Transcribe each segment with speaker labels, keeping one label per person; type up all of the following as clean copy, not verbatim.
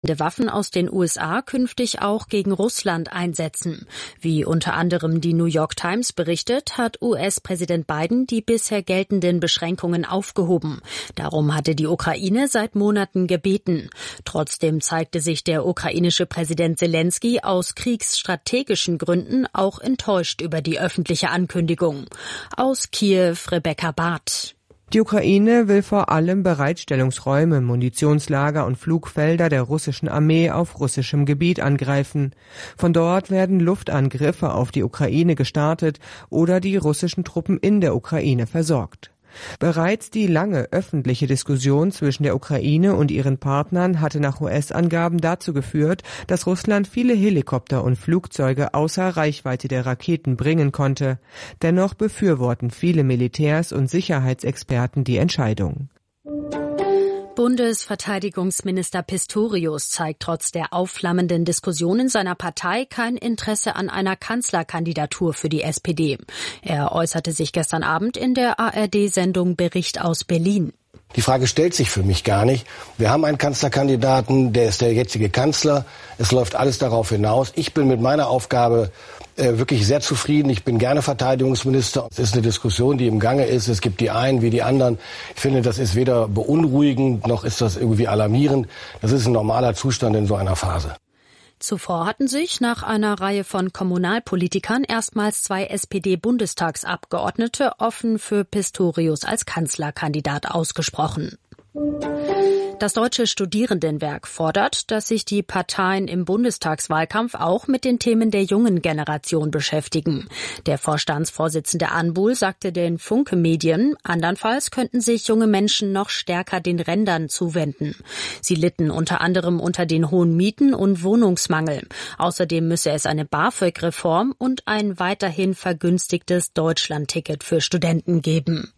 Speaker 1: Waffen aus den USA künftig auch gegen Russland einsetzen. Wie unter anderem die New York Times berichtet, hat US-Präsident Biden die bisher geltenden Beschränkungen aufgehoben. Darum hatte die Ukraine seit Monaten gebeten. Trotzdem zeigte sich der ukrainische Präsident Zelensky aus kriegsstrategischen Gründen auch enttäuscht über die öffentliche Ankündigung. Aus Kiew, Rebecca Barth.
Speaker 2: Die Ukraine will vor allem Bereitstellungsräume, Munitionslager und Flugfelder der russischen Armee auf russischem Gebiet angreifen. Von dort werden Luftangriffe auf die Ukraine gestartet oder die russischen Truppen in der Ukraine versorgt. Bereits die lange öffentliche Diskussion zwischen der Ukraine und ihren Partnern hatte nach US-Angaben dazu geführt, dass Russland viele Helikopter und Flugzeuge außer Reichweite der Raketen bringen konnte. Dennoch befürworten viele Militärs und Sicherheitsexperten die Entscheidung.
Speaker 1: Bundesverteidigungsminister Pistorius zeigt trotz der aufflammenden Diskussionen seiner Partei kein Interesse an einer Kanzlerkandidatur für die SPD. Er äußerte sich gestern Abend in der ARD-Sendung Bericht aus Berlin.
Speaker 3: Die Frage stellt sich für mich gar nicht. Wir haben einen Kanzlerkandidaten, der ist der jetzige Kanzler. Es läuft alles darauf hinaus. Ich bin mit meiner Aufgabe wirklich sehr zufrieden. Ich bin gerne Verteidigungsminister. Es ist eine Diskussion, die im Gange ist. Es gibt die einen wie die anderen. Ich finde, das ist weder beunruhigend, noch ist das irgendwie alarmierend. Das ist ein normaler Zustand in so einer Phase.
Speaker 1: Zuvor hatten sich nach einer Reihe von Kommunalpolitikern erstmals 2 SPD-Bundestagsabgeordnete offen für Pistorius als Kanzlerkandidat ausgesprochen. Das Deutsche Studierendenwerk fordert, dass sich die Parteien im Bundestagswahlkampf auch mit den Themen der jungen Generation beschäftigen. Der Vorstandsvorsitzende Anbuhl sagte den Funke Medien, andernfalls könnten sich junge Menschen noch stärker den Rändern zuwenden. Sie litten unter anderem unter den hohen Mieten und Wohnungsmangel. Außerdem müsse es eine BAföG-Reform und ein weiterhin vergünstigtes Deutschlandticket für Studenten geben.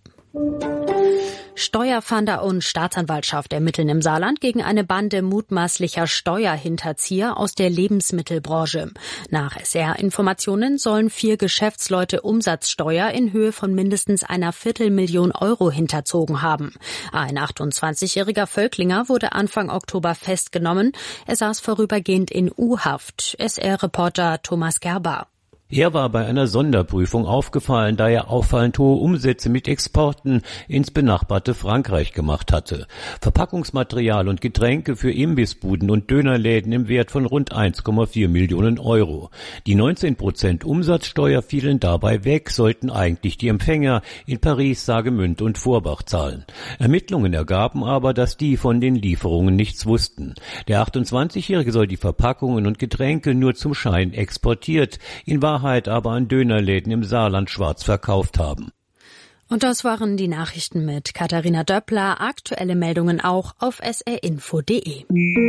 Speaker 1: Steuerfahnder und Staatsanwaltschaft ermitteln im Saarland gegen eine Bande mutmaßlicher Steuerhinterzieher aus der Lebensmittelbranche. Nach SR-Informationen sollen 4 Geschäftsleute Umsatzsteuer in Höhe von mindestens einer Viertelmillion Euro hinterzogen haben. Ein 28-jähriger Völklinger wurde Anfang Oktober festgenommen. Er saß vorübergehend in U-Haft. SR-Reporter Thomas Gerber.
Speaker 4: Er war bei einer Sonderprüfung aufgefallen, da er auffallend hohe Umsätze mit Exporten ins benachbarte Frankreich gemacht hatte. Verpackungsmaterial und Getränke für Imbissbuden und Dönerläden im Wert von rund 1,4 Millionen Euro. Die 19% Umsatzsteuer fielen dabei weg, sollten eigentlich die Empfänger in Paris, Saargemünd und Vorbach zahlen. Ermittlungen ergaben aber, dass die von den Lieferungen nichts wussten. Der 28-Jährige soll die Verpackungen und Getränke nur zum Schein exportiert, in Wahrheit aber an Dönerläden im Saarland schwarz verkauft haben.
Speaker 1: Und das waren die Nachrichten mit Katharina Döppler. Aktuelle Meldungen auch auf srinfo.de.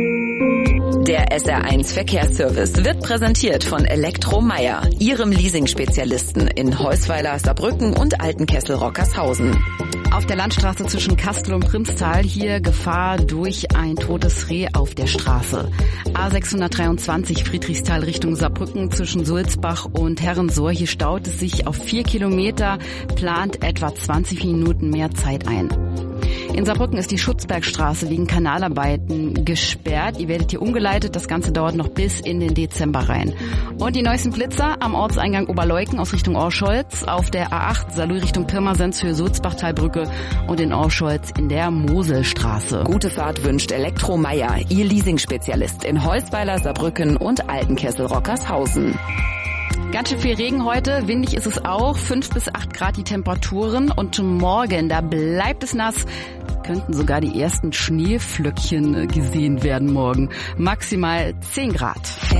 Speaker 5: Der SR1 Verkehrsservice wird präsentiert von Elektromeyer, Ihrem Leasing-Spezialisten in Heusweiler, Saarbrücken und Altenkessel-Rockershausen.
Speaker 6: Auf der Landstraße zwischen Kastel und Primstal hier Gefahr durch ein totes Reh auf der Straße. A623 Friedrichsthal Richtung Saarbrücken zwischen Sulzbach und Herrensohr. Hier staut es sich auf 4 Kilometer, plant etwa 20 Minuten mehr Zeit ein. In Saarbrücken ist die Schutzbergstraße wegen Kanalarbeiten gesperrt. Ihr werdet hier umgeleitet. Das Ganze dauert noch bis in den Dezember rein. Und die neuesten Blitzer am Ortseingang Oberleuken aus Richtung Orscholz, auf der A8 Saarlouis Richtung Pirmasens für Sulzbachtalbrücke und in Orscholz in der Moselstraße.
Speaker 5: Gute Fahrt wünscht Elektromeyer, Ihr Leasing-Spezialist in Heusweiler, Saarbrücken und Altenkessel-Rockershausen.
Speaker 6: Ganz schön viel Regen heute, windig ist es auch, 5 bis 8 Grad die Temperaturen und morgen, da bleibt es nass, könnten sogar die ersten Schneeflöckchen gesehen werden morgen. Maximal 10 Grad.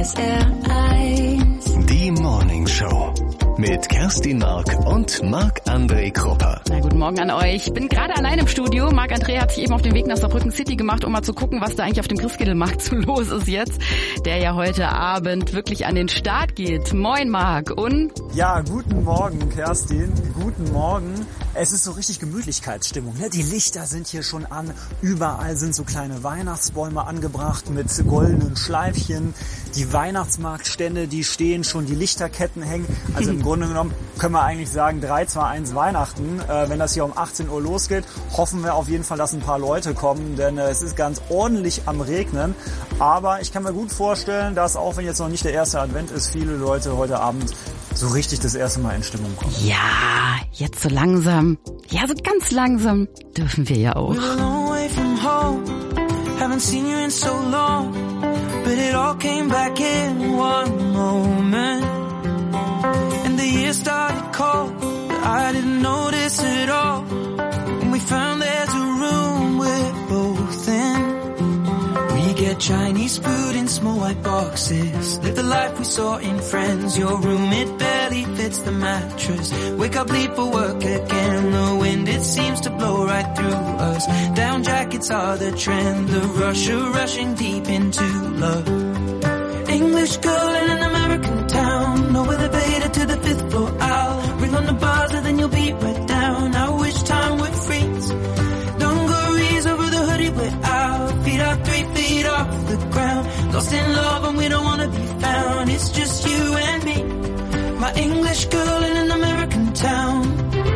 Speaker 7: SR1 Die Morning Show mit Kerstin Mark und Marc-André Krupper.
Speaker 6: Na, guten Morgen an euch. Ich bin gerade allein im Studio. Marc-André hat sich eben auf den Weg nach Saarbrücken City gemacht, um mal zu gucken, was da eigentlich auf dem Christkindlmarkt so los ist jetzt, der ja heute Abend wirklich an den Start geht. Moin Marc und...
Speaker 8: Ja, guten Morgen Kerstin, guten Morgen. Es ist so richtig Gemütlichkeitsstimmung, ne? Die Lichter sind hier schon an, überall sind so kleine Weihnachtsbäume angebracht mit goldenen Schleifchen. Die Weihnachtsmarktstände, die stehen schon, die Lichterketten hängen. Also im Grunde genommen können wir eigentlich sagen 3, 2, 1 Weihnachten. Wenn das hier um 18 Uhr losgeht, hoffen wir auf jeden Fall, dass ein paar Leute kommen, denn es ist ganz ordentlich am Regnen. Aber ich kann mir gut vorstellen, dass auch wenn jetzt noch nicht der erste Advent ist, viele Leute heute Abend so richtig das erste Mal in Stimmung kommen.
Speaker 6: Ja, jetzt so langsam. Ja, so ganz langsam dürfen wir ja auch. Haven't seen you in so long, but it all came back in one moment. And the year started cold, but I didn't notice it all. When we found there's a room we're both in. We get Chinese food in small white boxes. Live the life we saw in Friends. Your room, it barely fits the mattress. Wake up, leave for work again. The wind, it seems to blow right through us. Down jackets are the trend. The rushing deep into love. English girl in an American town. No elevator to the 5th floor. I'll ring on the buzzer, then you'll be right down. I wish time would freeze. Dungarees over the hoodie we're out. Feet are 3 feet off the ground. Lost in love and we don't wanna be found. It's just you and me. My English girl in an American town.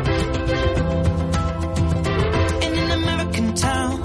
Speaker 6: In an American town.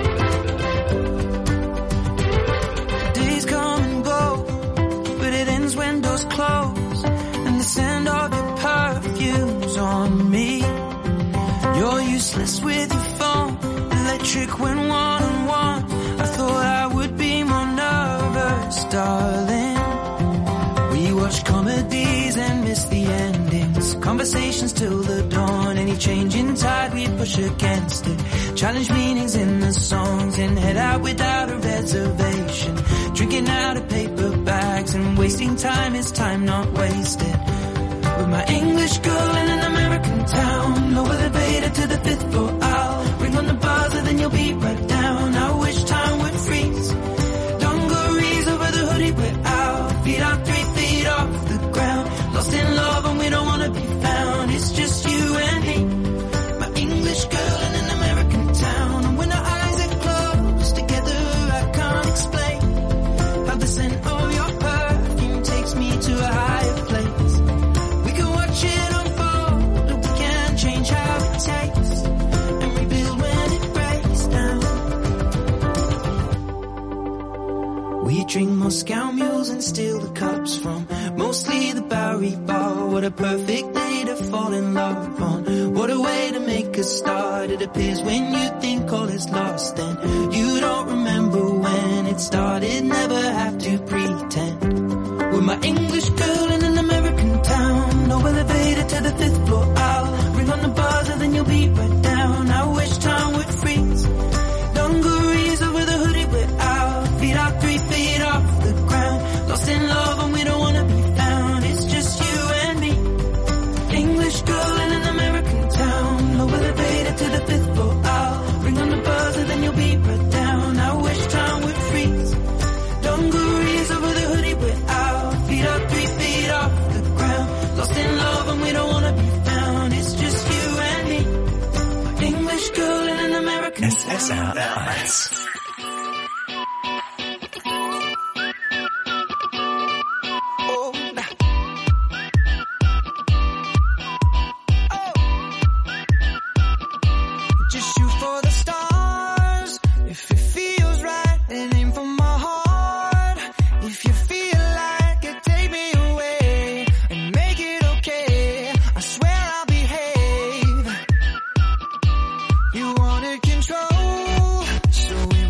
Speaker 6: Days come and go, but it ends when doors close. And the scent of your perfume's on me. You're useless with your phone, electric when one-on-one. I thought I would be more nervous, darling. We watch comedies and miss the endings. Conversations till the dawn. Any change in tide, we push against it. Challenge meanings in the songs and head out without a reservation. Drinking out of paper bags and wasting time is time not wasted. With my English girl in an American town. No elevator to the 5th floor. I'll ring on the buzzer, then you'll be right down. I wish time would freeze. Dungarees over the hoodie we're out. Feet are 3 feet off the ground. Lost in love and we don't wanna be found. It's just you and me. My English girl in an American town. And when our eyes are closed together, I can't explain how the scent of your perfume takes me to a higher place. We can watch it unfold, or we can change how it tastes and rebuild when it breaks down. We drink Moscow mules and steal the cups from mostly the Bowery Bar. What a perfect day to fall in love on. What a way to make a start. It appears when you think all is lost and you don't remember when it started. Never have to pretend. With my English girl in an American town. No elevator to the 5th floor. I'll ring on the buzzer, then you'll be right down. I wish time would freeze. Dungarees over the hoodie we're out. Feet are 3 feet off the ground. Lost in love and we don't wanna be found. It's just you and me. English girl in an American town. No elevator to the 5th floor. I'll ring on the buzzer, then you'll be right down. I wish time would freeze. Dungarees over the hoodie we're out. Feet are 3 feet off the ground. Lost in love and we don't wanna be found. It's just you and me. English girl in an American town.
Speaker 7: SSR1.
Speaker 9: So we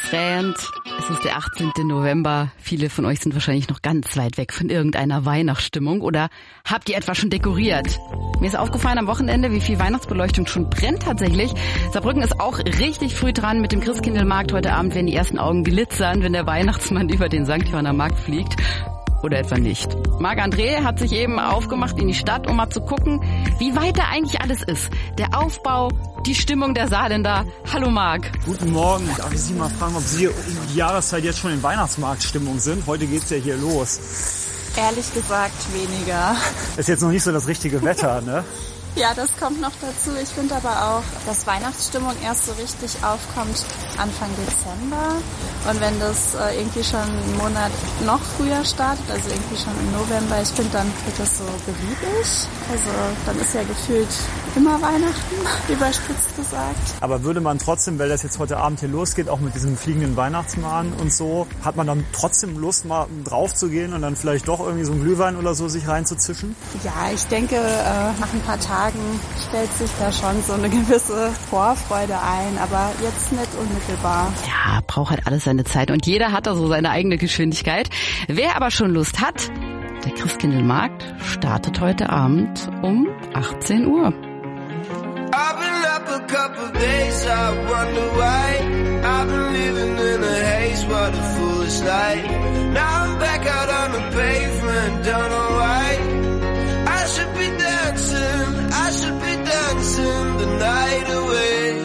Speaker 6: Friend. Es ist der 18. November. Viele von euch sind wahrscheinlich noch ganz weit weg von irgendeiner Weihnachtsstimmung. Oder habt ihr etwa schon dekoriert? Mir ist aufgefallen am Wochenende, wie viel Weihnachtsbeleuchtung schon brennt tatsächlich. Saarbrücken ist auch richtig früh dran mit dem Christkindlmarkt. Heute Abend werden die ersten Augen glitzern, wenn der Weihnachtsmann über den St. Johanner Markt fliegt. Oder etwa nicht. Marc-André hat sich eben aufgemacht in die Stadt, um mal zu gucken, wie weit da eigentlich alles ist. Der Aufbau, die Stimmung der Saarländer. Hallo Marc.
Speaker 8: Guten Morgen. Darf ich Sie mal fragen, ob Sie die Jahreszeit jetzt schon in Weihnachtsmarktstimmung sind? Heute geht's ja hier los.
Speaker 9: Ehrlich gesagt weniger.
Speaker 8: Ist jetzt noch nicht so das richtige Wetter, ne?
Speaker 9: Ja, das kommt noch dazu. Ich finde aber auch, dass Weihnachtsstimmung erst so richtig aufkommt Anfang Dezember. Und wenn das irgendwie schon einen Monat noch früher startet, also irgendwie schon im November, ich finde, dann wird das so beliebig. Also dann ist ja gefühlt immer Weihnachten, überspitzt gesagt.
Speaker 8: Aber würde man trotzdem, weil das jetzt heute Abend hier losgeht, auch mit diesem fliegenden Weihnachtsmann und so, hat man dann trotzdem Lust, mal drauf zu gehen und dann vielleicht doch irgendwie so einen Glühwein oder so sich reinzuzischen?
Speaker 9: Ja, ich denke, nach ein paar Tagen stellt sich da schon so eine gewisse Vorfreude ein, aber jetzt nicht unmittelbar.
Speaker 6: Ja, braucht halt alles seine Zeit und jeder hat da so seine eigene Geschwindigkeit. Wer aber schon Lust hat, der Christkindlmarkt startet heute Abend um 18 Uhr.
Speaker 10: I've been up a couple days, I wonder why. I've been living in a haze, what a foolish life. Now I'm back out on the pavement, don't know why. I should be dancing, I should be dancing the night away.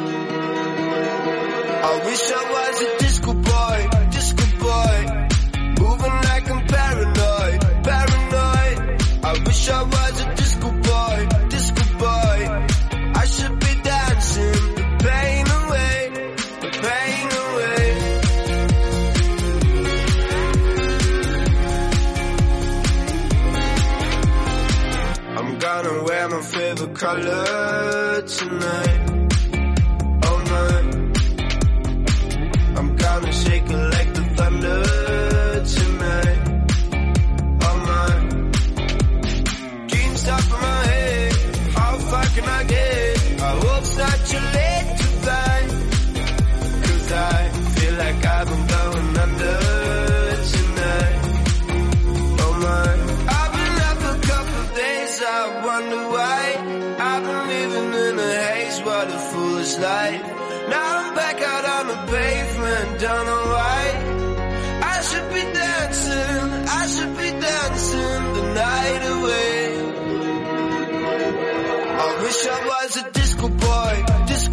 Speaker 10: I wish I was a disco boy, moving like I'm paranoid. I wish I was a disco boy. I should be dancing the pain away, the pain away. I'm gonna wear my favorite color tonight, all night. I'm gonna shake it like the thunder tonight, all night. Dreams stop in my head, how far can I get? I hope it's not too late to find, 'cause I feel like I've been going under tonight, oh my. I've been up a couple days, I wonder why. I've been living in a haze, what a foolish life. Now I'm back out on the pavement, don't know why. I should be dancing the night away. I wish I was a disco boy,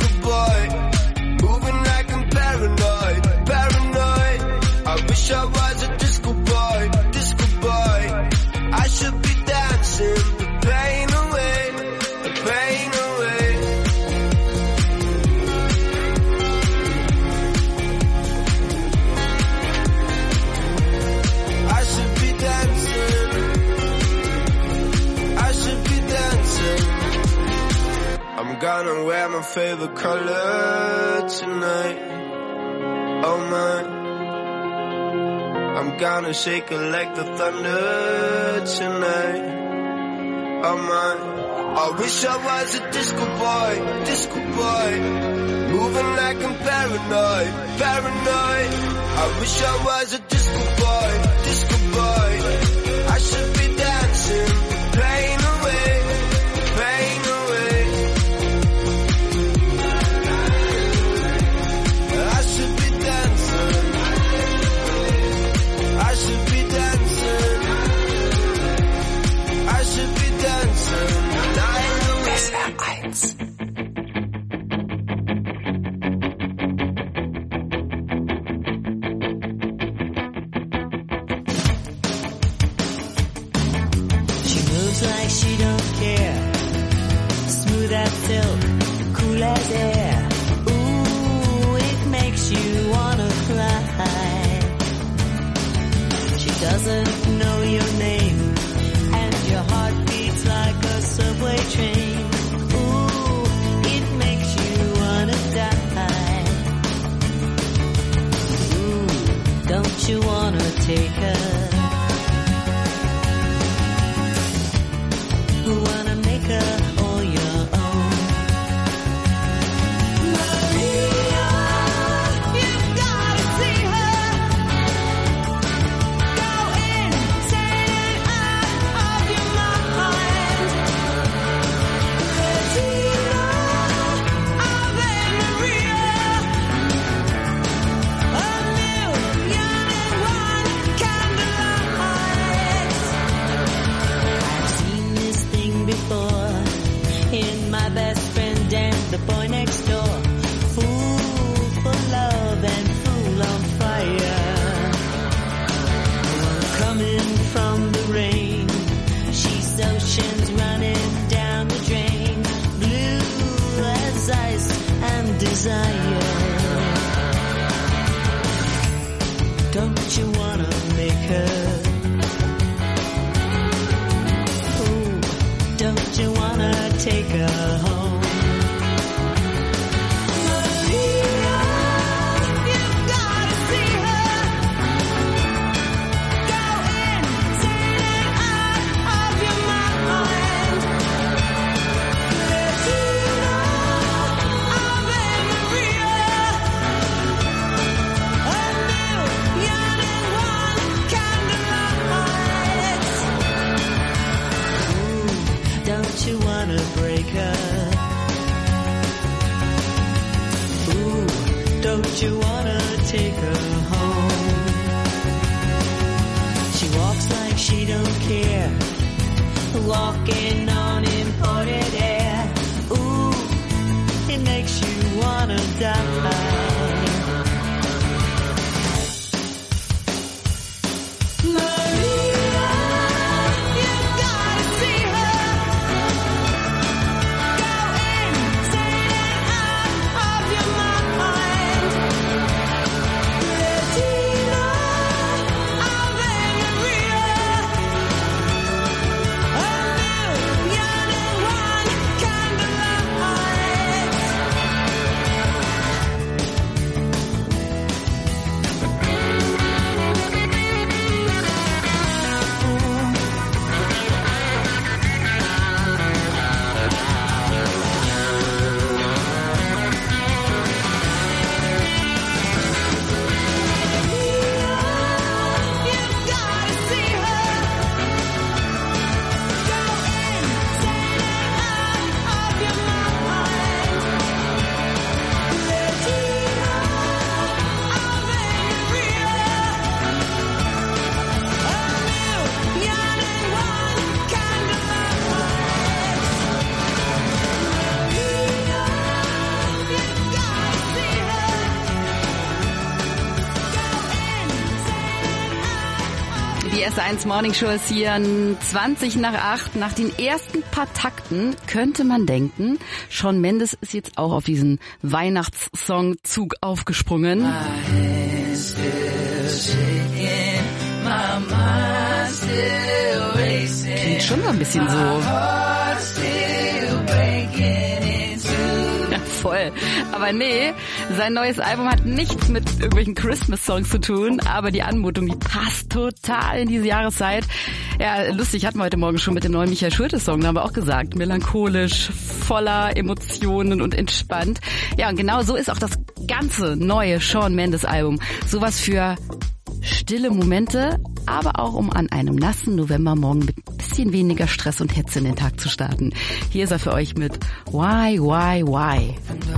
Speaker 10: moving like I'm paranoid. I wish I was a disco boy. I should be dancing the pain away, the pain away. I should be dancing. I'm gonna wear my favorite color tonight, oh my. I'm gonna shake it like the thunder tonight, oh my. I wish I was a disco boy, moving like I'm paranoid. I wish I was a disco boy. I should be dancing the pain away, pain away. I should be dancing, I should be dancing, I should be dancing the night away. SR1.
Speaker 11: Like she don't care, smooth as silk, cool as air. Ooh, it makes you wanna cry. She doesn't know your name, and your heart beats like a subway train. Ooh, it makes you wanna die. Ooh, don't you wanna take her? Who wanna make her all your own? Maria, you've got Don't you wanna make her? Ooh, don't you wanna take her home? Don't you wanna break her? Ooh, don't you wanna take her home? She walks like she don't care, walking on imported air. Ooh, it makes you wanna die.
Speaker 6: Die SR1 Morning Show ist hier 7:20 nach den ersten paar Takten könnte man denken, Shawn Mendes ist jetzt auch auf diesen Weihnachtssong-Zug aufgesprungen. Klingt schon so ein bisschen so. Ja, voll. Aber nee, sein neues Album hat nichts mit irgendwelchen Christmas-Songs zu tun, aber die Anmutung, die passt total in diese Jahreszeit. Ja, lustig, hatten wir heute Morgen schon mit dem neuen Michael Schulte-Song, da haben wir auch gesagt, melancholisch, voller Emotionen und entspannt. Ja, und genau so ist auch das ganze neue Shawn Mendes-Album. Sowas für stille Momente, aber auch um an einem nassen Novembermorgen mit ein bisschen weniger Stress und Hetze in den Tag zu starten. Hier ist er für euch mit Why, Why, Why.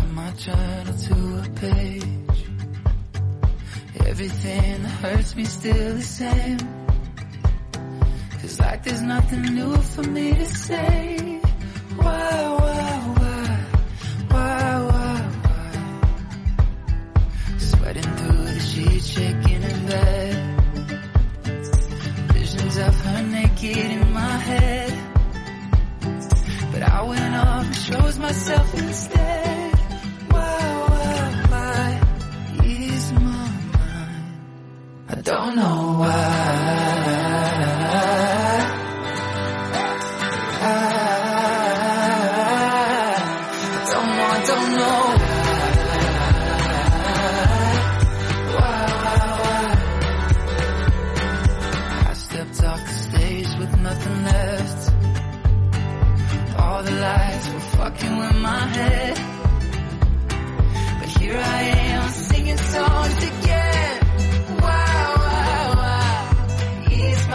Speaker 12: Everything that hurts me still the same. Feels like there's nothing new for me to say. Why, why, why, why, why, why? Sweating through the sheets, shaking in bed. Visions of her naked in my head. But I went off and chose myself instead. Why, ease my mind. I don't know why. I don't know. Why. I stepped off the stage with nothing left. All the lights were fucking with my head. But here I am singing songs again. Why? Ease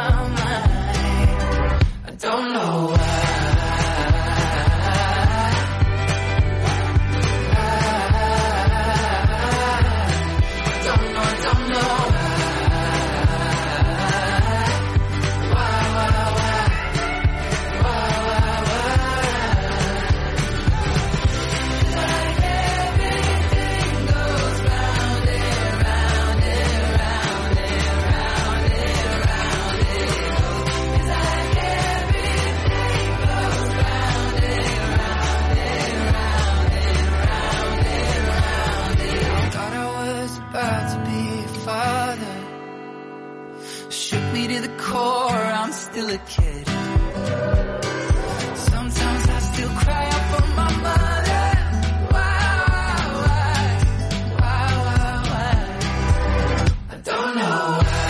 Speaker 12: core, I'm still a kid. Sometimes I still cry out for my mother. Why? I don't know why.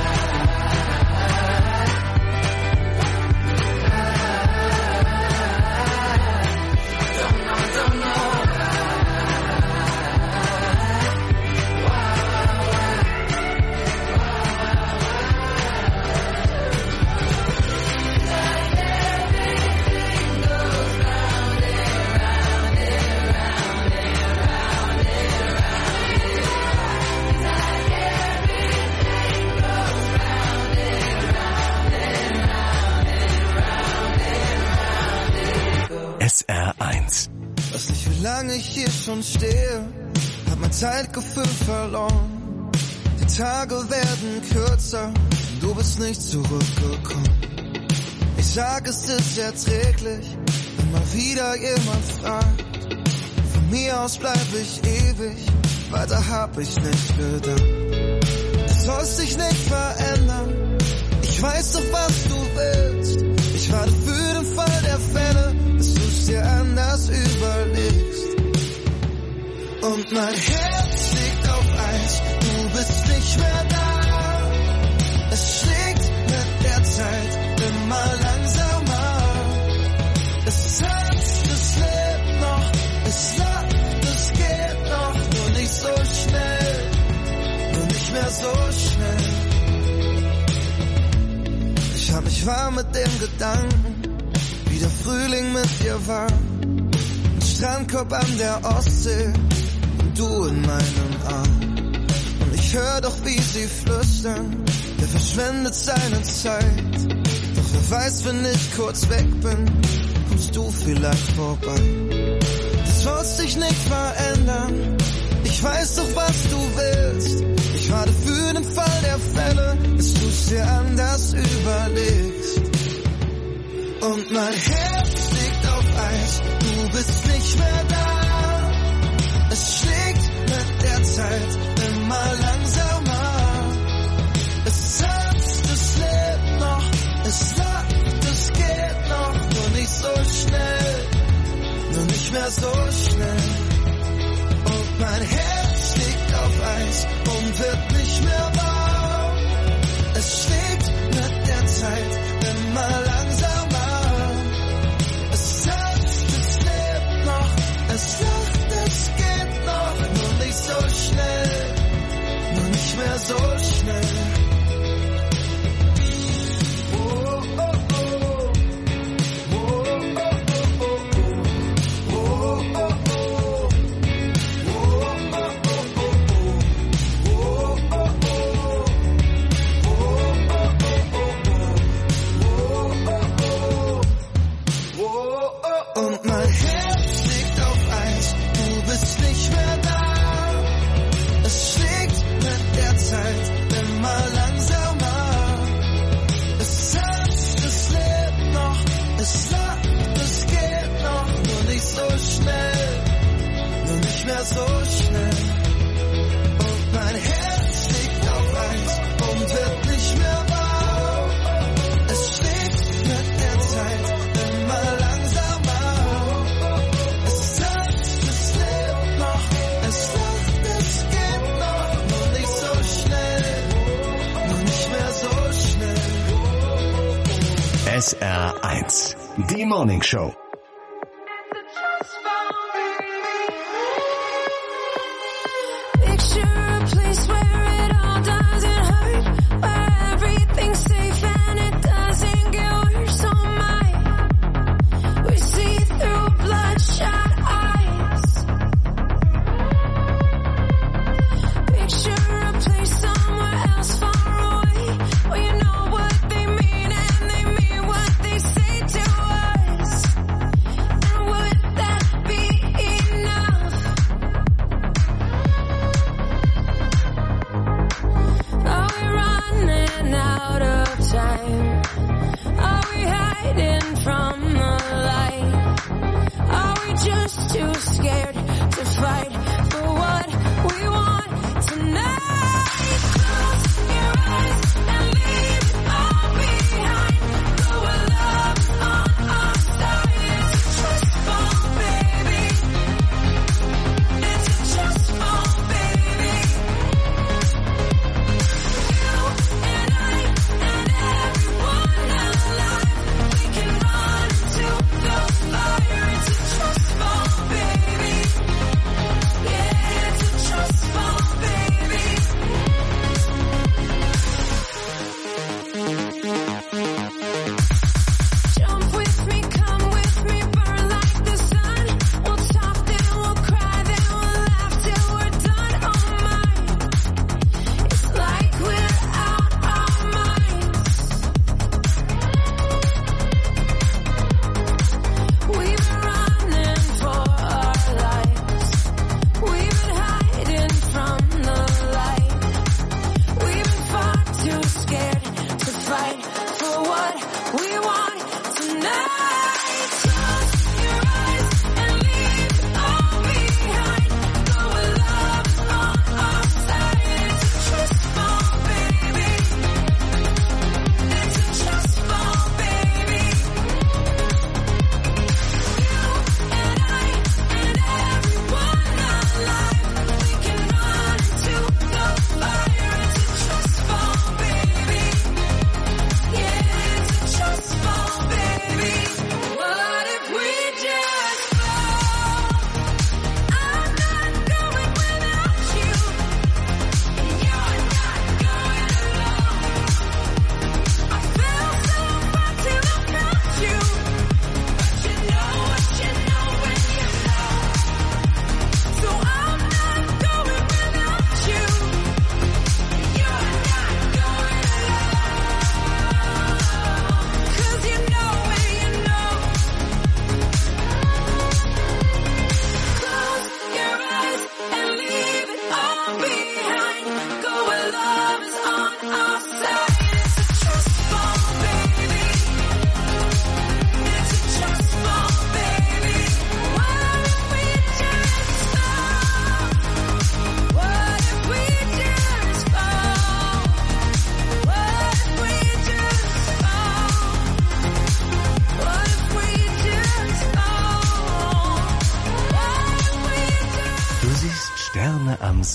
Speaker 7: SR1.
Speaker 13: Weiß nicht, wie lange ich hier schon stehe, hab mein Zeitgefühl verloren. Die Tage werden kürzer, du bist nicht zurückgekommen. Ich sag, es ist erträglich, wenn mal wieder jemand fragt. Von mir aus bleib ich ewig, weiter hab ich nicht gedacht. Du sollst dich nicht verändern, ich weiß doch, was du willst. Ich warte für den Fall der Fälle, dass du's dir anders überlegst. Und mein Herz liegt auf Eis, du bist nicht mehr da. Es schlägt mit der Zeit immer langsamer. Es tanzt, es lebt noch, es lacht, es geht noch. Nur nicht so schnell, nur nicht mehr so schnell. Ich hab mich warm mit dem Gedanken, wie der Frühling mit dir war. Ein Strandkorb an der Ostsee und du in meinem Arm. Und ich hör doch, wie sie flüstern, der verschwendet seine Zeit. Doch wer weiß, wenn ich kurz weg bin, kommst du vielleicht vorbei. Du sollst dich nicht verändern, ich weiß doch, was du willst. Ich warte für den Fall der Fälle, dass du's dir anders überlegst. Und mein Herz liegt auf Eis, du bist nicht mehr da. Es schlägt mit der Zeit immer langsamer. Es tanzt, es lebt noch, es lacht, es geht noch. Nur nicht so schnell, nur nicht mehr so schnell. Und mein Herz liegt auf Eis und wird nicht mehr warm. Es schlägt mit der Zeit immer langsamer. Es tanzt, es lebt noch, es lacht, es geht noch. Nur nicht so schnell, nur nicht mehr so schnell. Und mein Herz liegt auf Eis, du bist nicht mehr da. Es schlägt mit der Zeit immer langsamer. Es tanzt, es lebt noch, es lacht, es geht noch. Nur nicht so schnell, nur nicht mehr so schnell. Und mein Herz liegt auf Eis und wird nicht mehr warm. Es schlägt mit der Zeit immer langsamer.
Speaker 7: SR1, die Morning Show.
Speaker 14: Close your eyes and leave all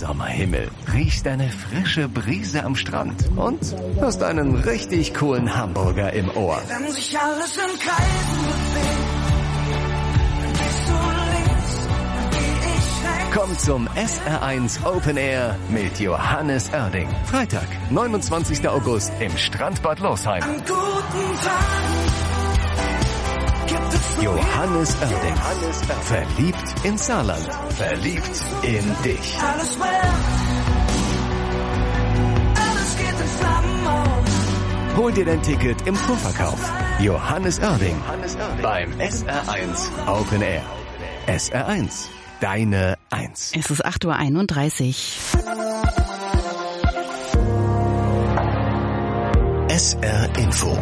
Speaker 7: Sommerhimmel, riechst eine frische Brise am Strand und hast einen richtig coolen Hamburger im Ohr.
Speaker 11: Wenn sich alles im Kreisen bewegt, dann bist du links, dann geh ich rechts.
Speaker 7: Komm zum SR1 Open Air mit Johannes Oerding. Freitag, 29. August im Strandbad Losheim.
Speaker 11: An guten Tagen gibt es
Speaker 7: Johannes Oerding. Verliebt ins Saarland. Verliebt in dich.
Speaker 11: alles well. Alles geht in Flammen auf.
Speaker 7: Hol dir dein Ticket im Vorverkauf. Johannes Oerding beim SR1 Open Air. SR1, deine 1.
Speaker 6: Es ist 8:31 Uhr.
Speaker 7: SR Info.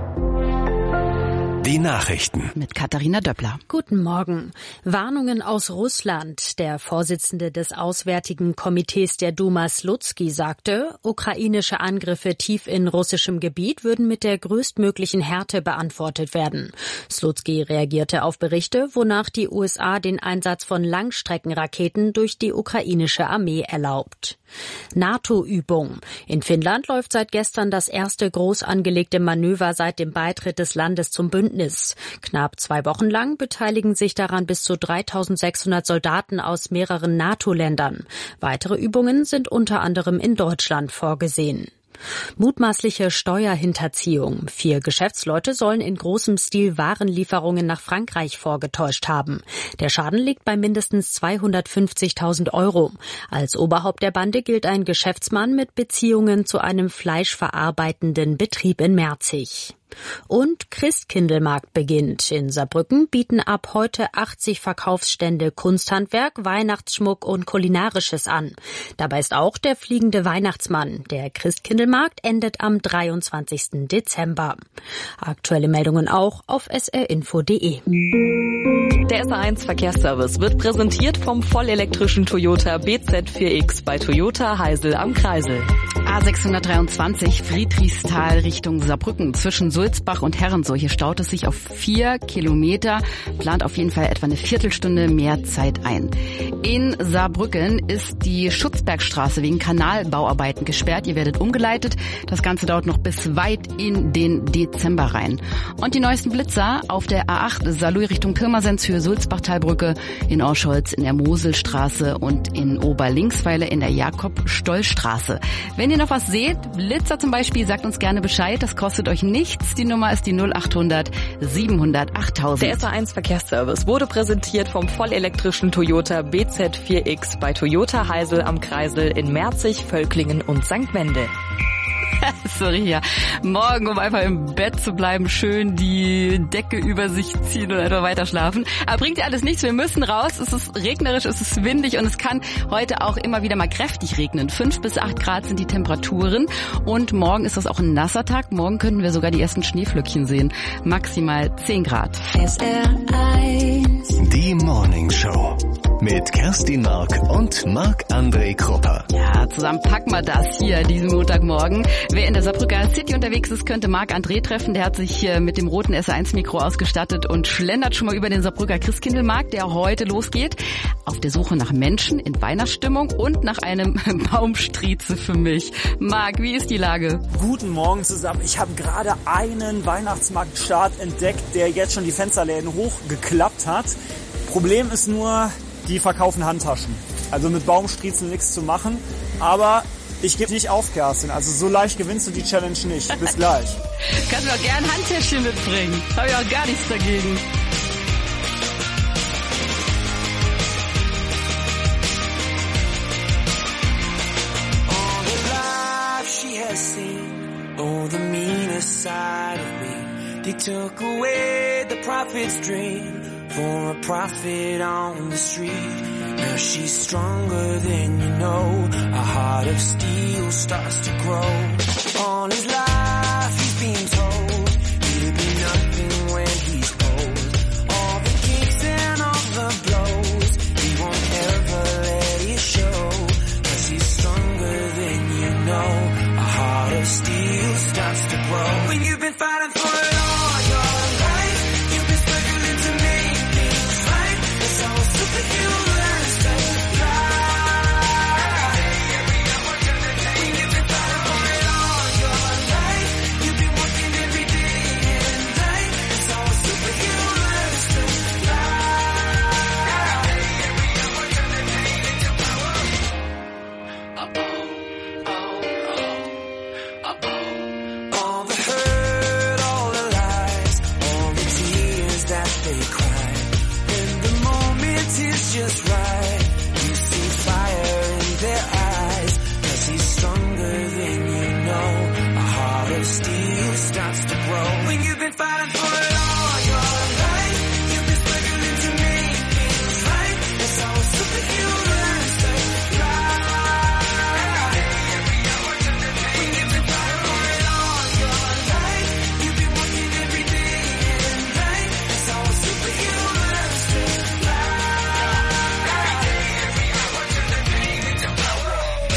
Speaker 7: Die Nachrichten.
Speaker 6: Mit Katharina Döppler.
Speaker 1: Guten Morgen. Warnungen aus Russland. Der Vorsitzende des Auswärtigen Komitees der Duma Slutsky sagte, ukrainische Angriffe tief in russischem Gebiet würden mit der größtmöglichen Härte beantwortet werden. Slutsky reagierte auf Berichte, wonach die USA den Einsatz von Langstreckenraketen durch die ukrainische Armee erlaubt. NATO-Übung. In Finnland läuft seit gestern das erste groß angelegte Manöver seit dem Beitritt des Landes zum Bündnis. Knapp 2 Wochen lang beteiligen sich daran bis zu 3.600 Soldaten aus mehreren NATO-Ländern. Weitere Übungen sind unter anderem in Deutschland vorgesehen. Mutmaßliche Steuerhinterziehung. 4 Geschäftsleute sollen in großem Stil Warenlieferungen nach Frankreich vorgetäuscht haben. Der Schaden liegt bei mindestens 250.000 €. Als Oberhaupt der Bande gilt ein Geschäftsmann mit Beziehungen zu einem fleischverarbeitenden Betrieb in Merzig. Und Christkindlmarkt beginnt. In Saarbrücken bieten ab heute 80 Verkaufsstände Kunsthandwerk, Weihnachtsschmuck und Kulinarisches an. Dabei ist auch der fliegende Weihnachtsmann. Der Christkindlmarkt endet am 23. Dezember. Aktuelle Meldungen auch auf srinfo.de.
Speaker 14: Der SR1 Verkehrsservice wird präsentiert vom vollelektrischen Toyota BZ4X bei Toyota Heisel am Kreisel.
Speaker 6: A623 Friedrichsthal Richtung Saarbrücken zwischen Sulzbach und Herrensoh. Hier staut es sich auf 4 Kilometer, plant auf jeden Fall etwa eine Viertelstunde mehr Zeit ein. In Saarbrücken ist die Schutzbergstraße wegen Kanalbauarbeiten gesperrt. Ihr werdet umgeleitet. Das Ganze dauert noch bis weit in den Dezember rein. Und die neuesten Blitzer auf der A8 Saarlouis Richtung Pirmasens, Höhe Sulzbach-Talbrücke, in Orscholz in der Moselstraße und in Oberlinksweiler in der Jakob-Stoll-Straße. Wenn ihr noch was seht, Blitzer zum Beispiel, sagt uns gerne Bescheid. Das kostet euch nichts. Die Nummer ist die 0800 700 8000.
Speaker 14: Der SR1 Verkehrsservice wurde präsentiert vom vollelektrischen Toyota BZ4X bei Toyota Heisel am Kreisel in Merzig, Völklingen und St. Wendel.
Speaker 6: Sorry, ja. Morgen, um einfach im Bett zu bleiben, schön die Decke über sich ziehen und einfach weiter schlafen. Aber bringt ja alles nichts. Wir müssen raus. Es ist regnerisch, es ist windig und es kann heute auch immer wieder mal kräftig regnen. 5 bis 8 Grad sind die Temperaturen und morgen ist das auch ein nasser Tag. Morgen könnten wir sogar die ersten Schneeflöckchen sehen. Maximal 10 Grad.
Speaker 7: SR1. Die Morning Show. Mit Kerstin Mark und Marc-André Krupper.
Speaker 6: Ja, zusammen packen wir das hier diesen Montagmorgen. Wer in der Saarbrücker City unterwegs ist, könnte Marc-André treffen. Der hat sich mit dem roten SR1-Mikro ausgestattet und schlendert schon mal über den Saarbrücker Christkindlmarkt, der heute losgeht. Auf der Suche nach Menschen in Weihnachtsstimmung und nach einem Baumstrieze für mich. Marc, wie ist die Lage?
Speaker 8: Guten Morgen zusammen. Ich habe gerade einen Weihnachtsmarktstart entdeckt, der jetzt schon die Fensterläden hochgeklappt hat. Problem ist nur, die verkaufen Handtaschen. Also mit Baumstriezeln nichts zu machen. Aber ich gebe nicht auf, Kerstin. Also so leicht gewinnst du die Challenge nicht. Bis gleich.
Speaker 6: Kannst du doch gerne ein Handtäschchen mitbringen. Habe ich auch gar nichts dagegen.
Speaker 11: All the life she has seen, oh, the meanest side of me. They took away the prophet's dream for a prophet on the street. Now she's stronger than you know. A heart of steel starts to grow. All his life he's been told he'll be nothing when he's old. All the kicks and all the blows, he won't ever let it show. 'Cause he's stronger than you know. A heart of steel starts to grow. When you've been fighting for it all your life, you've been struggling to make things right. It's all superhuman strength to fly.
Speaker 10: steel starts to grow. When you've been fighting for it all your life, you've been struggling to make things right. That's how a superhero learns to fly. When you've been fighting for it all your life, you've been working every day and night. That's how a superhero learns to fly. Every hour turn the pain into power.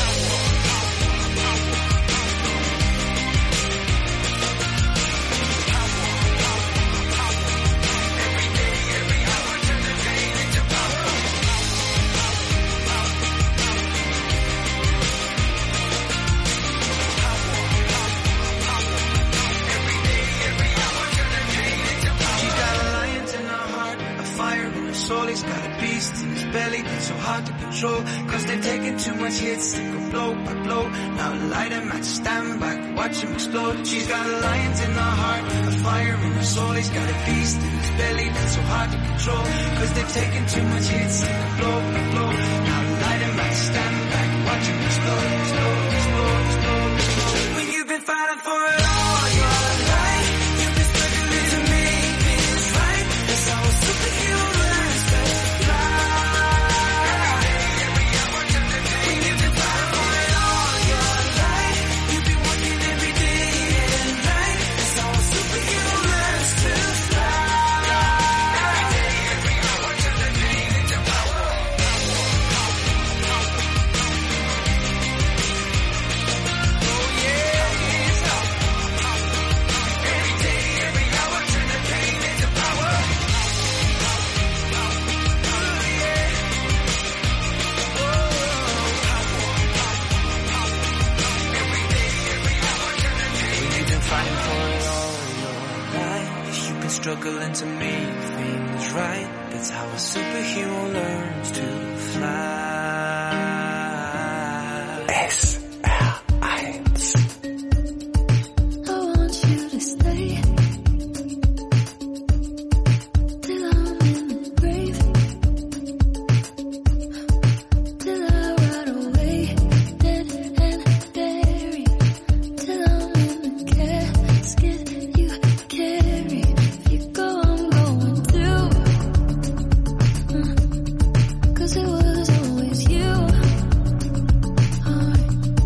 Speaker 10: Soul, he's got a beast in his belly that's so hard to control. Cause they've taken too much hits to go blow by blow. Now light him at stand back, watch him explode. She's got a lion in her heart, a fire in her soul. He's got a beast in his belly that's so hard to control. Cause they've taken too much hits to go blow by blow. Now light him at stand back, watch him explode, explode, explode, explode, explode. When you've been fighting for it all your life, you've been struggling to make things right. That's how a superhero learns to fly. When you've been fighting for it all your life, you've been working every day and night. That's how a superhero learns to fly. Every hour turn the pain into power. Oh yes. Every day, every hour turn the pain into power. You've been fighting for it all your life. You've been struggling to make things right. That's how a superhero learns to fly.
Speaker 11: I want you to stay till I'm in the grave, till I ride away, dead and buried, till I'm in the casket you carry. If you go, I'm going too, 'cause it was always you. Alright.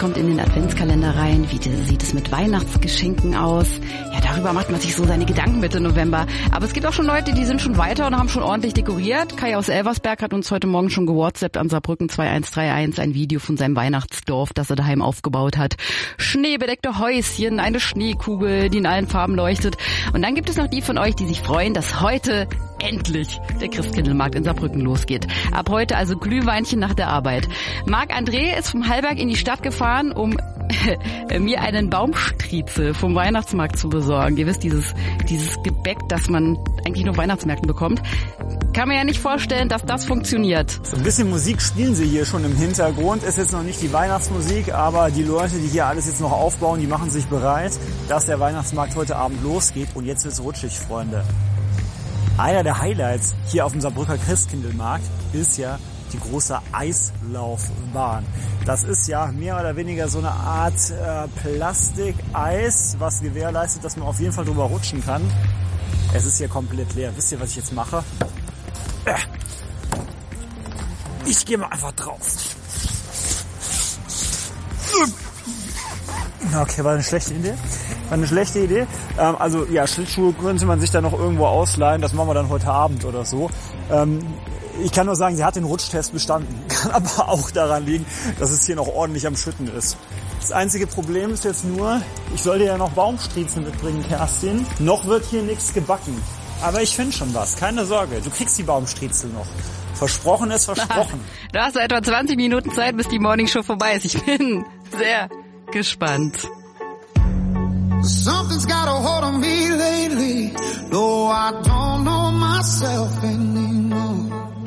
Speaker 6: kommt in den Adventskalender rein? Wie sieht es mit Weihnachtsgeschenken aus? Ja, darüber macht man sich so seine Gedanken Mitte November. Aber es gibt auch schon Leute, die sind schon weiter und haben schon ordentlich dekoriert. Kai aus Elversberg hat uns heute Morgen schon gewhatsappt an Saarbrücken 2131 ein Video von seinem Weihnachtsdorf, das er daheim aufgebaut hat. Schneebedeckte Häuschen, eine Schneekugel, die in allen Farben leuchtet. Und dann gibt es noch die von euch, die sich freuen, dass heute endlich der Christkindlmarkt in Saarbrücken losgeht. Ab heute also Glühweinchen nach der Arbeit. Marc-André ist vom Hallberg in die Stadt gefahren, um mir einen Baumstriezel vom Weihnachtsmarkt zu besorgen. Ihr wisst, dieses Gebäck, das man eigentlich nur auf Weihnachtsmärkten bekommt. Kann man ja nicht vorstellen, dass das funktioniert.
Speaker 8: So ein bisschen Musik spielen sie hier schon im Hintergrund. Ist jetzt noch nicht die Weihnachtsmusik, aber die Leute, die hier alles jetzt noch aufbauen, die machen sich bereit, dass der Weihnachtsmarkt heute Abend losgeht. Und jetzt wird's rutschig, Freunde. Einer der Highlights hier auf dem Saarbrücker Christkindlmarkt ist ja die große Eislaufbahn. Das ist ja mehr oder weniger so eine Art Plastikeis, was gewährleistet, dass man auf jeden Fall drüber rutschen kann. Es ist hier komplett leer. Wisst ihr, was ich jetzt mache? Ich gehe mal einfach drauf. Okay, war eine schlechte Idee. Also ja, Schlittschuhe könnte man sich da noch irgendwo ausleihen. Das machen wir dann heute Abend oder so. Ich kann nur sagen, sie hat den Rutschtest bestanden. Kann aber auch daran liegen, dass es hier noch ordentlich am Schütten ist. Das einzige Problem ist jetzt nur, ich soll dir ja noch Baumstriezen mitbringen, Kerstin. Noch wird hier nichts gebacken. Aber ich finde schon was. Keine Sorge, du kriegst die Baumstriezel noch. Versprochen ist versprochen.
Speaker 6: Du hast etwa 20 Minuten Zeit, bis die Morningshow vorbei ist. Ich bin sehr gespannt.
Speaker 13: Something's got a hold on me lately, though I don't know myself anymore.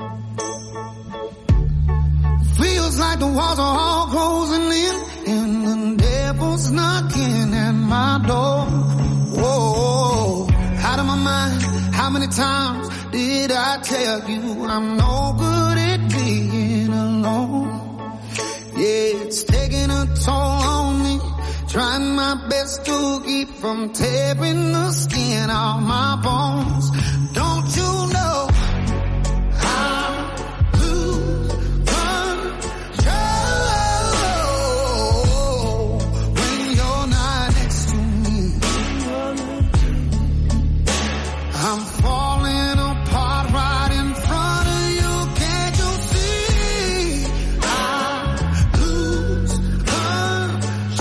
Speaker 13: Feels like the walls are all closing in, and the devil's knocking at my door. Whoa, out of my mind, how many times did I tell you I'm no good at being alone? Yeah, it's taking a toll on me. Trying my best to keep from tearing the skin off my bones. Don't you know I lose control when you're not next to me? I'm falling apart right in front of you. Can't you see? I lose control.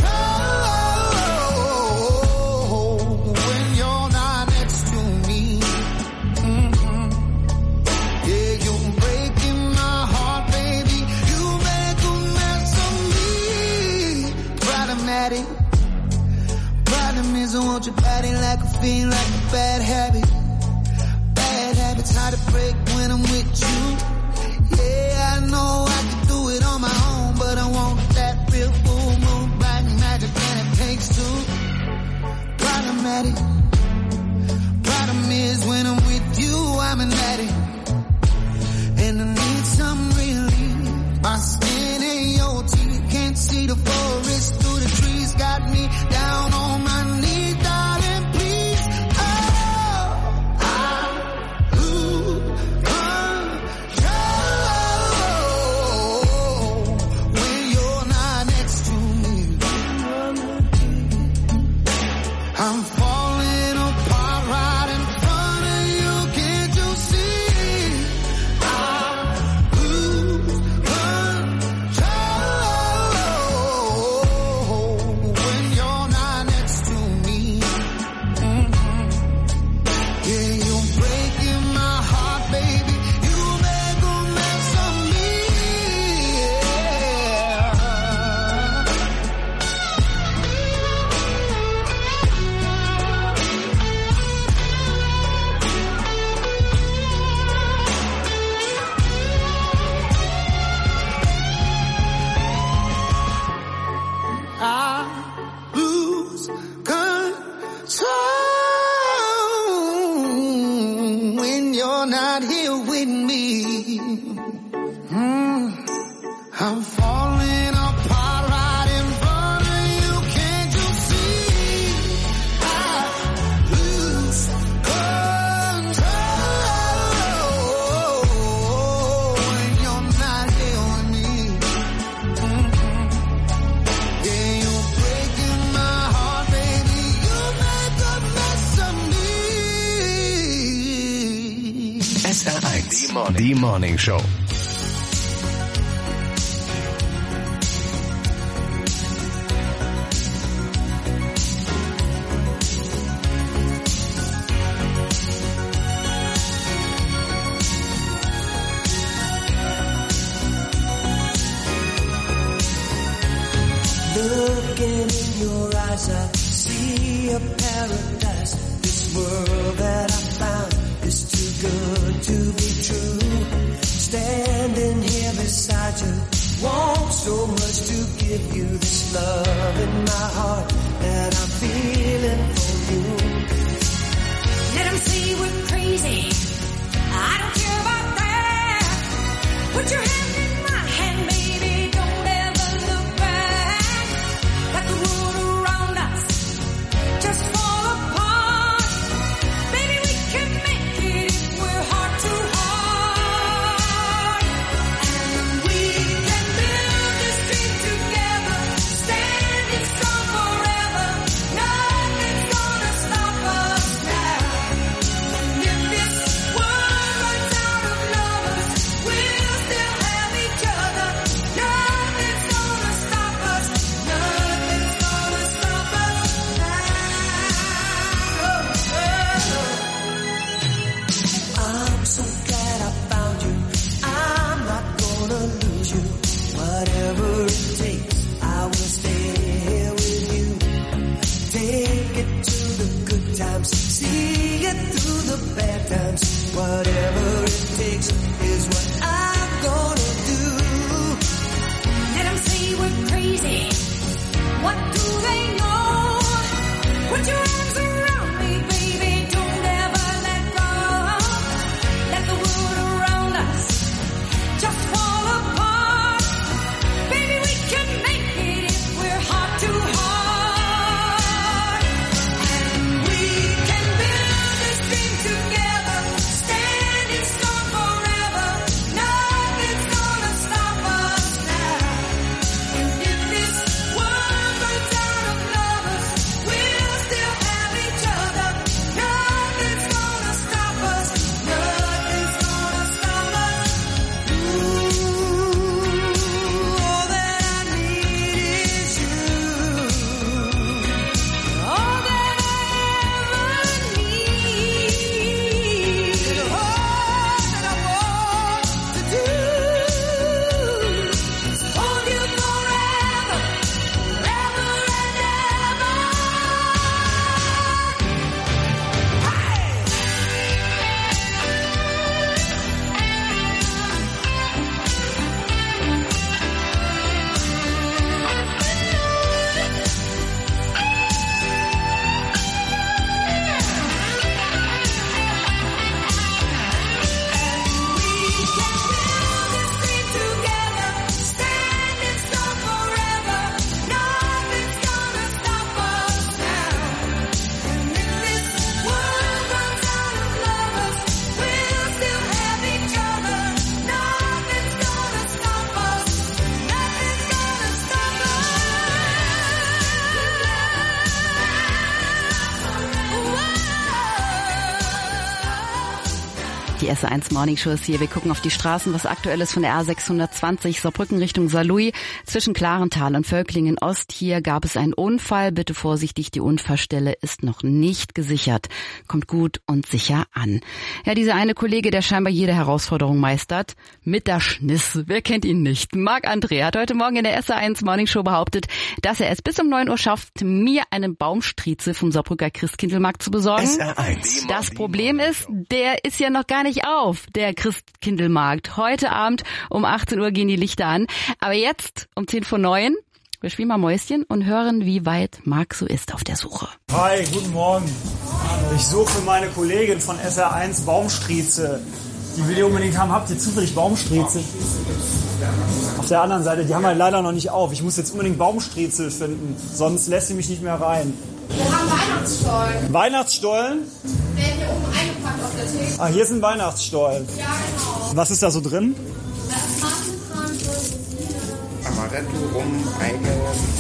Speaker 13: Problem is I want your body like a fiend, like a bad habit. Bad habits hard to break when I'm with you. Yeah, I know I can do it on my own, but I want that real full moon, black magic, and it takes two. Problematic. Problem is when I'm with you, I'm an addict, and I need some relief. My skin and your teeth can't see the forest through the trees. Got me down on my knees, darling, please. Oh, I lose control when you're not next to me. I'm falling apart right in front of you. Can't you see? I lose control
Speaker 7: Die Morning Show.
Speaker 11: Looking in your eyes, I see a paradise. This world that I found is too good to be true. Standing here beside you, want so much to give you this love in my heart that I'm feeling for you. Let them say we're crazy, I don't care about that. Put your hand in my hand, baby, don't ever look back. Let the world around us just fall apart. Baby, we can make it if we're heart to heart. And we can build this dream together, standing strong forever. Nothing's gonna stop us now. And if this world runs out of lovers, we'll still have each other. Nothing's gonna stop us. Nothing's gonna stop us now. I'm so glad I found you. I'm not gonna lose you. Whatever it takes, I will stay here with you. Take it to the good times, see it through the bad times. Whatever it takes is what I'm gonna do. Let them say we're crazy. What do they know? Put your arms around me, baby. Don't ever let go. Let the world around us just fall apart. Baby, we can make it if we're heart to heart. And we can build this dream together, standing strong forever. Nothing's gonna stop us now. And if this world runs out of lovers, we'll still have each other. Nothing's gonna stop us. Nothing's gonna stop us. Ooh, all that I need is you. All that I ever need. And all that I want to do is hold you forever, forever and ever.
Speaker 6: Die SR1 Morning Show ist hier. Wir gucken auf die Straßen, was aktuell ist von der A620 Saarbrücken Richtung Saarlouis zwischen Klarental und Völklingen Ost. Hier gab es einen Unfall. Bitte vorsichtig, die Unfallstelle ist noch nicht gesichert. Kommt gut und sicher an. Ja, dieser eine Kollege, der scheinbar jede Herausforderung meistert, mit der Schniss. Wer kennt ihn nicht? Marc-André hat heute Morgen in der SR1 Morning Show behauptet, dass er es bis um 9 Uhr schafft, mir einen Baumstriezel vom Saarbrücker Christkindlmarkt zu besorgen.
Speaker 7: SR1.
Speaker 6: Das Problem ist, der ist ja noch gar nicht auf, der Christkindlmarkt. Heute Abend um 18 Uhr gehen die Lichter an. Aber jetzt um 10 vor 9, wir spielen mal Mäuschen und hören, wie weit Marc so ist auf der Suche.
Speaker 8: Hi, guten Morgen. Ich suche für meine Kollegin von SR1 Baumstriezel. Die will ihr unbedingt haben. Habt ihr zufällig Baumstriezel? Auf der anderen Seite, die haben halt leider noch nicht auf. Ich muss jetzt unbedingt Baumstriezel finden, sonst lässt sie mich nicht mehr rein.
Speaker 15: Wir haben Weihnachtsstollen.
Speaker 8: Weihnachtsstollen?
Speaker 15: Werden hier oben eingepackt auf der Theke.
Speaker 8: Ah, hier ist ein Weihnachtsstollen.
Speaker 15: Ja, genau.
Speaker 8: Was ist da so drin?
Speaker 15: Da ist Marzipan, Rosine.
Speaker 16: Amaretto, Rum, Eigelb,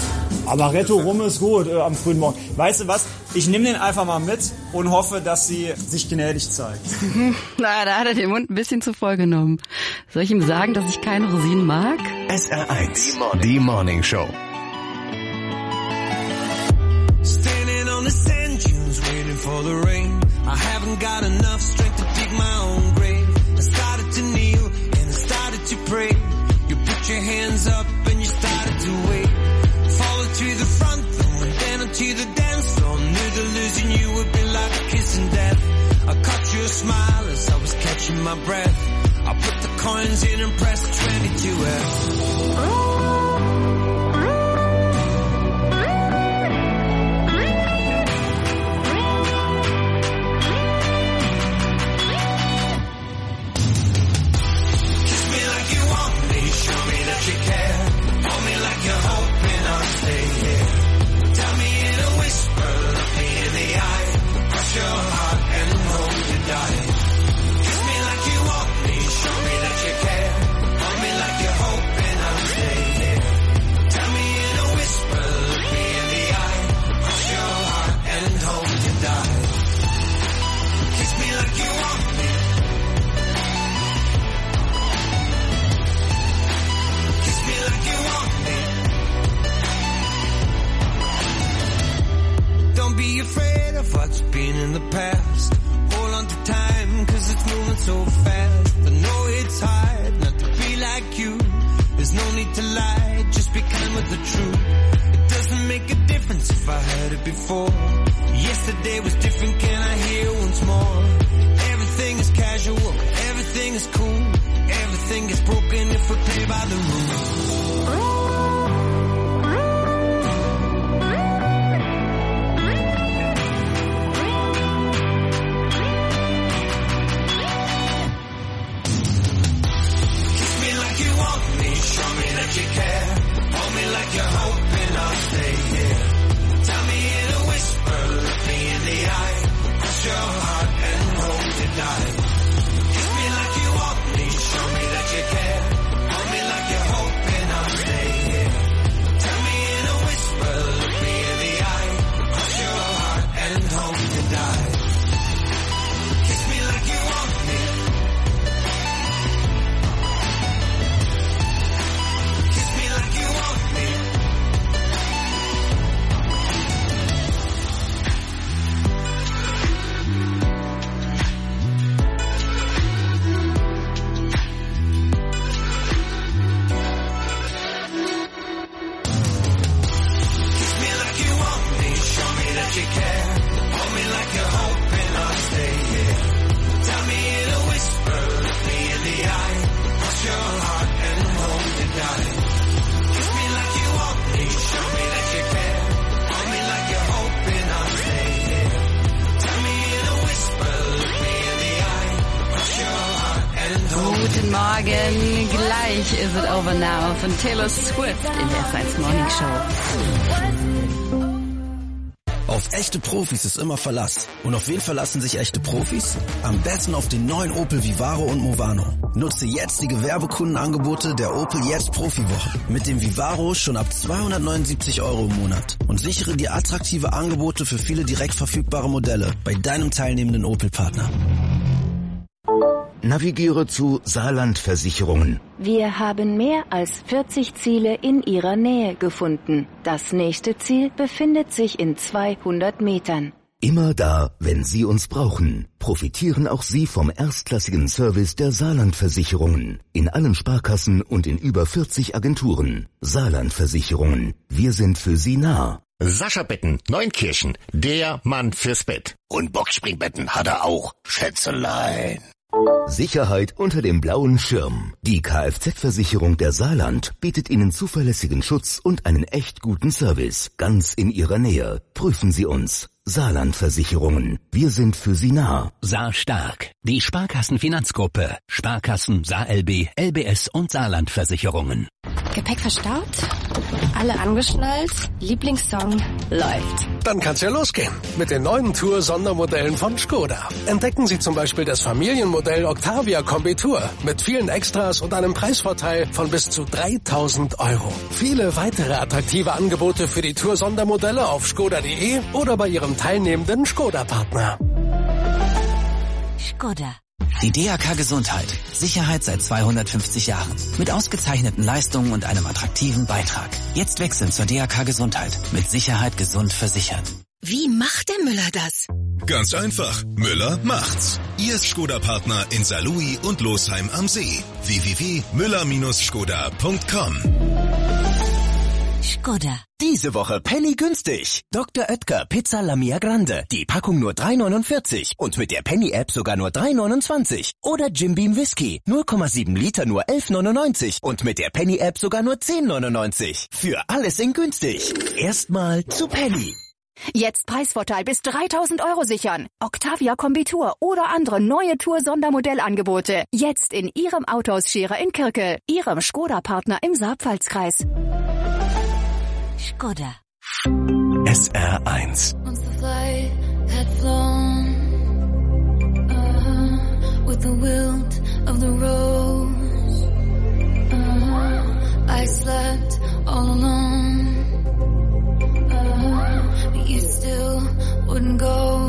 Speaker 8: Amaretto rum ist gut am frühen Morgen. Weißt du was? Ich nehme den einfach mal mit und hoffe, dass sie sich gnädig zeigt.
Speaker 6: Na, da hat er den Mund ein bisschen zu voll genommen. Soll ich ihm sagen, dass ich keine Rosinen mag?
Speaker 7: SR1, die Morning Show.
Speaker 10: Standing on the sand dunes, waiting for the rain. I haven't got enough strength to dig my own grave. I started to kneel and I started to pray. You put your hands up and you started to wait. Followed to the front door and then onto the dance floor. Knew that losing you would be like a kiss in death. I caught your smile as I was catching my breath. I put the coins in and pressed 22F.
Speaker 6: Guten Morgen, gleich ist it over now von Taylor Swift in der SR1 Morning Show.
Speaker 16: Auf echte Profis ist immer Verlass. Und auf wen verlassen sich echte Profis? Am besten auf den neuen Opel Vivaro und Movano. Nutze jetzt die Gewerbekundenangebote der Opel Jetzt Profiwoche. Mit dem Vivaro schon ab 279 € im Monat. Und sichere dir attraktive Angebote für viele direkt verfügbare Modelle bei deinem teilnehmenden Opel-Partner.
Speaker 17: Navigiere zu Saarland Versicherungen.
Speaker 18: Wir haben mehr als 40 Ziele in Ihrer Nähe gefunden. Das nächste Ziel befindet sich in 200 Metern.
Speaker 17: Immer da, wenn Sie uns brauchen. Profitieren auch Sie vom erstklassigen Service der Saarland Versicherungen. In allen Sparkassen und in über 40 Agenturen. Saarland Versicherungen. Wir sind für Sie nah.
Speaker 19: Sascha Betten, Neunkirchen. Der Mann fürs Bett. Und Boxspringbetten hat er auch. Schätzelein.
Speaker 17: Sicherheit unter dem blauen Schirm. Die Kfz-Versicherung der Saarland bietet Ihnen zuverlässigen Schutz und einen echt guten Service. Ganz in Ihrer Nähe. Prüfen Sie uns. Saarland Versicherungen. Wir sind für Sie nah.
Speaker 20: Saar Stark. Die Sparkassenfinanzgruppe. Sparkassen, SaarLB, LBS und Saarland Versicherungen. Gepäck verstaut? Alle angeschnallt? Lieblingssong läuft.
Speaker 21: Dann kann's ja losgehen mit den neuen Tour-Sondermodellen von Skoda. Entdecken Sie zum Beispiel das Familienmodell Octavia Kombi Tour mit vielen Extras und einem Preisvorteil von bis zu 3.000 €. Viele weitere attraktive Angebote für die Tour-Sondermodelle auf skoda.de oder bei Ihrem teilnehmenden Skoda-Partner.
Speaker 22: Skoda. Die DAK Gesundheit. Sicherheit seit 250 Jahren. Mit ausgezeichneten Leistungen und einem attraktiven Beitrag. Jetzt wechseln zur DAK Gesundheit. Mit Sicherheit gesund versichert.
Speaker 23: Wie macht der Müller das?
Speaker 24: Ganz einfach. Müller macht's. Ihr Skoda-Partner in Saarlouis und Losheim am See. www.müller-skoda.com.
Speaker 22: Skoda.
Speaker 25: Diese Woche Penny günstig. Dr. Oetker Pizza Lamia Grande. Die Packung nur 3,49 und mit der Penny-App sogar nur 3,29. Oder Jim Beam Whisky. 0,7 Liter nur 11,99 und mit der Penny-App sogar nur 10,99. Für alles in günstig. Erstmal zu Penny.
Speaker 26: Jetzt Preisvorteil bis 3.000 € sichern. Octavia Kombi Tour oder andere neue Tour-Sondermodellangebote. Jetzt in Ihrem Autohaus-Scherer in Kirkel. Ihrem Skoda-Partner im Saarpfalzkreis.
Speaker 22: Skoda.
Speaker 7: SR1.
Speaker 12: Once the flight had flown, with the wilt of the rose, I slept all alone, but you still wouldn't go.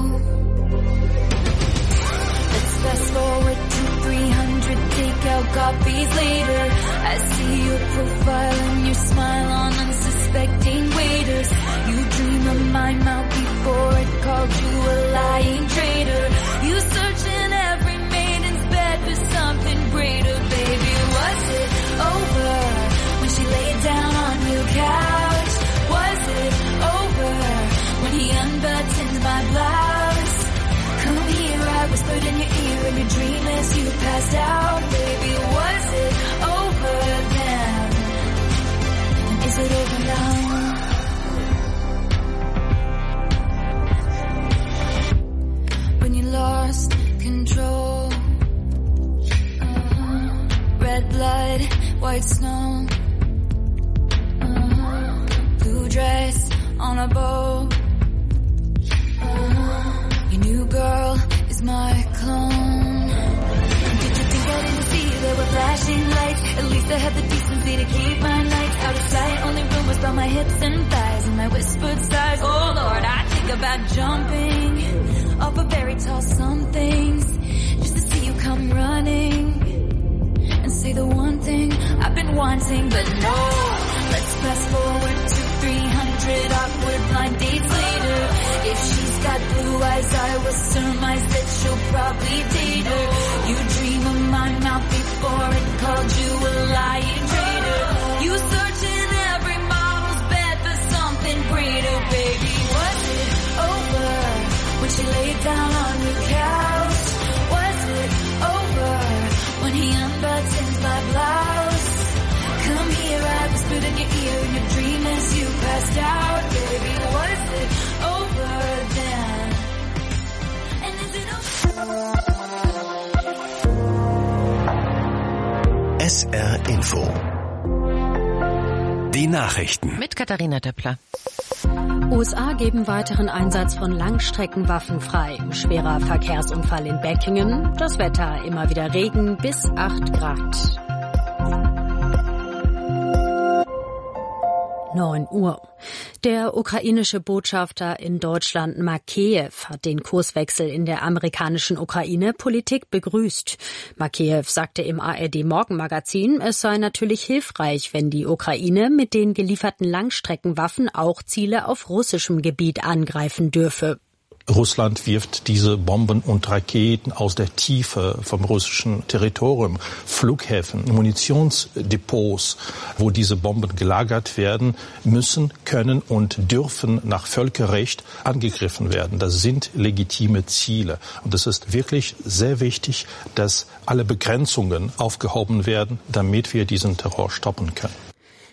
Speaker 12: Let's fast forward to 300 takeout copies later. I see your profile and your smile on unsuspecting waiters. You dream of my mouth before it called you a lying traitor. You search in every maiden's bed for something greater, baby. Was it over when she laid down on your couch? Was it over when he unbuttoned my blouse? Come here, I whispered in your ear in your dream as you passed out, baby. Was it over then? Is it over now? When you lost control, red blood, white snow, blue dress on a boat. Your new girl is my clone. Did you think I didn't see there were flashing lights? At least I had the decency to keep my nights out of sight. Only rumors about my hips and thighs and my whispered sighs. Oh Lord, I think about jumping off of very tall somethings just to see you come running and say the one thing I've been wanting, but no. Let's fast forward to 300 awkward blind dates later. If she's got blue eyes, I will surmise that she'll probably date her. You dream of my mouth before it called you a lying traitor. You search in every model's bed for something greater, baby. Was it over when she laid down on your couch? Was it over when he unbuttoned my blouse? Come here, I whispered in your ear in your dream as you passed out, baby. Was it over then? And is it over?
Speaker 7: SR Info. Die Nachrichten.
Speaker 14: Mit Katharina Döppler.
Speaker 1: USA geben weiteren Einsatz von Langstreckenwaffen frei. Schwerer Verkehrsunfall in Beckingen. Das Wetter immer wieder Regen bis 8 Grad. 9 Uhr. Der ukrainische Botschafter in Deutschland Makeyev hat den Kurswechsel in der amerikanischen Ukraine-Politik begrüßt. Makeyev sagte im ARD-Morgenmagazin, es sei natürlich hilfreich, wenn die Ukraine mit den gelieferten Langstreckenwaffen auch Ziele auf russischem Gebiet angreifen dürfe.
Speaker 27: Russland wirft diese Bomben und Raketen aus der Tiefe vom russischen Territorium. Flughäfen, Munitionsdepots, wo diese Bomben gelagert werden, müssen, können und dürfen nach Völkerrecht angegriffen werden. Das sind legitime Ziele. Und es ist wirklich sehr wichtig, dass alle Begrenzungen aufgehoben werden, damit wir diesen Terror stoppen können.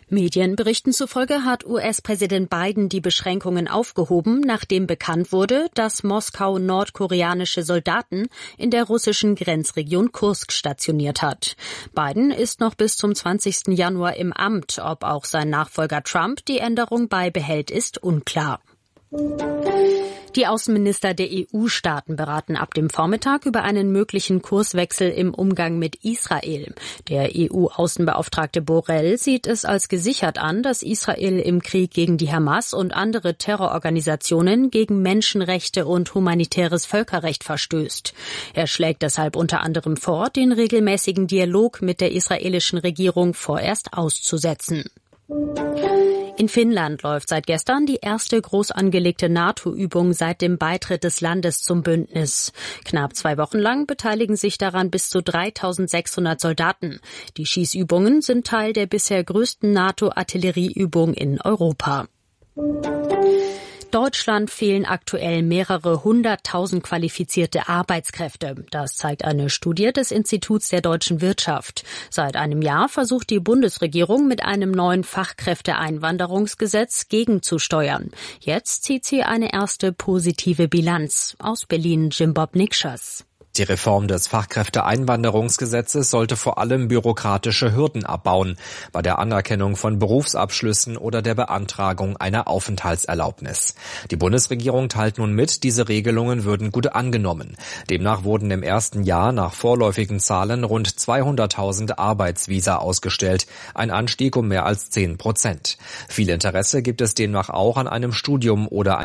Speaker 1: Medienberichten zufolge hat US-Präsident Biden die Beschränkungen aufgehoben, nachdem bekannt wurde, dass Moskau nordkoreanische Soldaten in der russischen Grenzregion Kursk stationiert hat. Biden ist noch bis zum 20. Januar im Amt. Ob auch sein Nachfolger Trump die Änderung beibehält, ist unklar. Die Außenminister der EU-Staaten beraten ab dem Vormittag über einen möglichen Kurswechsel im Umgang mit Israel. Der EU-Außenbeauftragte Borrell sieht es als gesichert an, dass Israel im Krieg gegen die Hamas und andere Terrororganisationen gegen Menschenrechte und humanitäres Völkerrecht verstößt. Er schlägt deshalb unter anderem vor, den regelmäßigen Dialog mit der israelischen Regierung vorerst auszusetzen. In Finnland läuft seit gestern die erste groß angelegte NATO-Übung seit dem Beitritt des Landes zum Bündnis. Knapp 2 Wochen lang beteiligen sich daran bis zu 3.600 Soldaten. Die Schießübungen sind Teil der bisher größten NATO-Artillerieübung in Europa. Deutschland fehlen aktuell mehrere 100.000 qualifizierte Arbeitskräfte. Das zeigt eine Studie des Instituts der deutschen Wirtschaft. Seit einem Jahr versucht die Bundesregierung mit einem neuen Fachkräfteeinwanderungsgesetz gegenzusteuern. Jetzt zieht sie eine erste positive Bilanz. Aus Berlin Jim-Bob Nikschas.
Speaker 2: Die Reform des Fachkräfteeinwanderungsgesetzes sollte vor allem bürokratische Hürden abbauen, bei der Anerkennung von Berufsabschlüssen oder der Beantragung einer Aufenthaltserlaubnis. Die Bundesregierung teilt nun mit, diese Regelungen würden gut angenommen. Demnach wurden im ersten Jahr nach vorläufigen Zahlen rund 200.000 Arbeitsvisa ausgestellt, ein Anstieg um mehr als 10%. Viel Interesse gibt es demnach auch an einem Studium oder